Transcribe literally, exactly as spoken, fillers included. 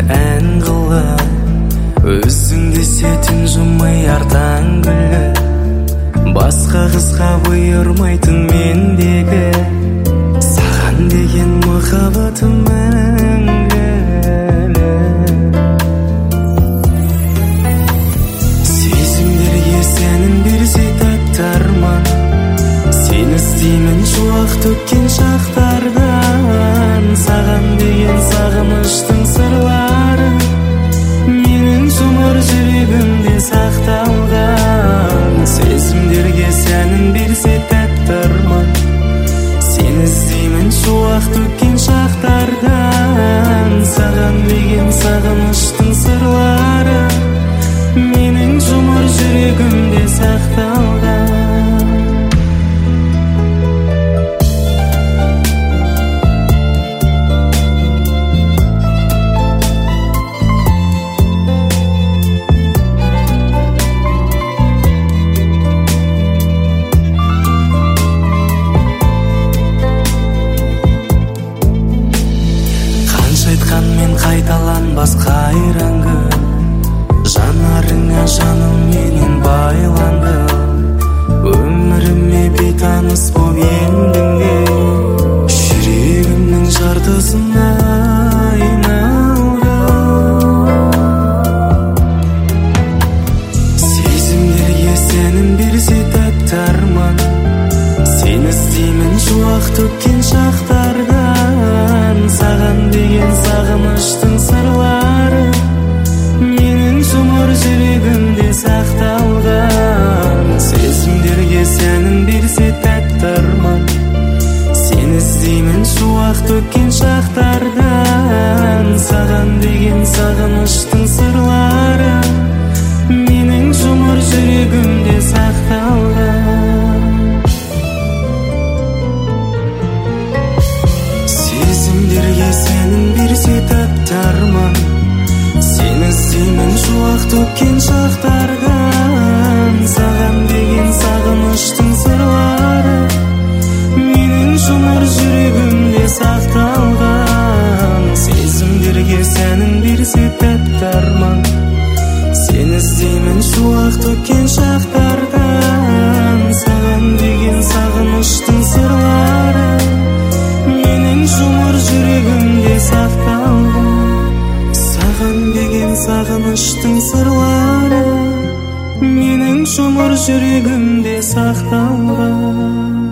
ән қылып, өзіңде сетін жұмай артаң күліп, басқа қызға бұйырмайтын мендегі саған деген махаббатым мәңгілік. Сезімдерге сәнін берсе тәтті арман, сені іздеймін шуақ төккен шақтардан. Саған деген сағыныштың сырлары менің жұмыр жүрегімде сақталған. Сезімдерге сәнін берсе тәтті арман, сені іздеймін шуақ төккен шақтардан. Саған деген сағыныштың сырлары менің жұмыр жүрегімде сақталған. Айтқанмен қайталанбас қайраңғы, жанарыңа жаным менен байландым. Өміріме бейтаныс боп ендің де, жүрегімнің жартысына айналдың. Сезімдерге сәнін берсе тәтті арман, сені іздеймін шуақ төккен шақтардан. Саған деген сағыныштың сырлары менің жұмыр жүрегімде сақталған. Сезімдерге сәнін берсе тәтті арман, сені іздеймін шуақ төккен шақтардан. Саған деген сағыныштың сырлары менің жұмыр жүрегімде сақталған. Сезімдерге сәнін берсе тәтті арман, сені іздеймін шуақ төккен шақтардан. Саған деген сағыныштың сырлары менің жұмыр жүрегімде сақталған. Сезімдерге сәнін берсе тәтті арман, сені іздеймін шуақ төккен шақтардан. Саған деген сағыныштың сырлары менің жұмыр жүрегімде сақталған. Саған деген сағыныштың сырлары менің жұмыр жүрегімде сақталған.